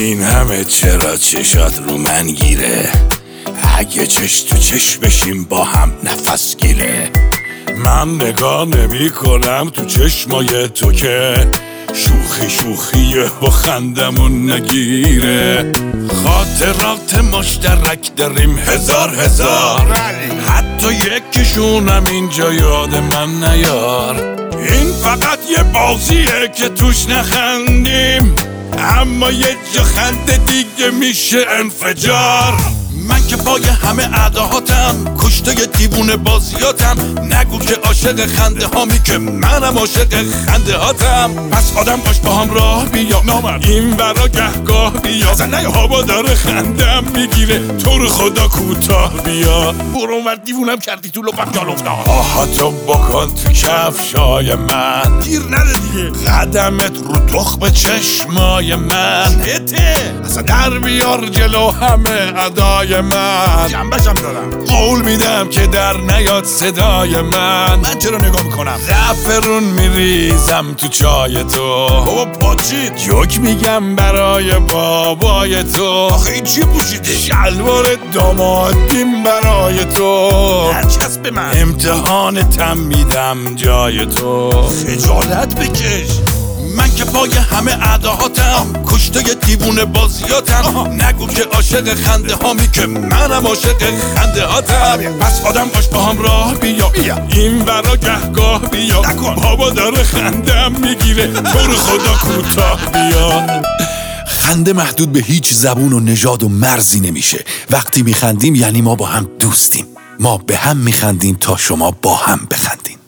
این همه چرا چشات رو من گیره؟ اگه چش تو چش بشیم با هم نفس گیره. من نگاه نمی کنم تو چشمای تو که شوخی شوخیه و خندمون نگیره. خاطرات مشترک داریم هزار حتی یکیشونم اینجا یاد من نیار. این فقط یه بازیه که توش نخندیم، اما یه جا خنده دیگه میشه انفجار. من که پای همه اعداهاتم، کشته دیوونه بازیاتم. نگو که عاشق خنده هامی که منم عاشق خنده هاتم. پس آدم باش با هم راه بیا، نامرد این برا گهگاه بیا. هوا داره خندم میگیره، تو رو خدا کوتاه بیا. برو اونور دیوونم کردی تو لپم جال افتاد. آهاتو بکن تو کفشای من، گیر نده دیگه. قدمت رو تخم چشمای من هته، اصلا در بیار جلو همه ادای من. جنبشم دارم، قول میدم که در نیاد صدای من چرا نگاه میکنم؟ زعفرون میریزم تو چای تو. بابا پاچید جوک میگم برای بابای تو. آخه این چی پوشیده؟ شلوار دامادیم برای تو. هرچس به من امتحانتم میدم جای تو. خجالت بکش. من که پای همه اعداهاتم، کشته دیوونه بازیاتم. نگو که عاشق خنده هامی که منم عاشق خنده هاتم. پس آدم باش با هم راه بیا، این برا گهگاه بیا. بابا داره خندم میگیره، تو رو خدا کوتاه بیا. خنده محدود به هیچ زبون و نژاد و مرزی نمیشه. وقتی میخندیم یعنی ما با هم دوستیم. ما به هم میخندیم تا شما با هم بخندین.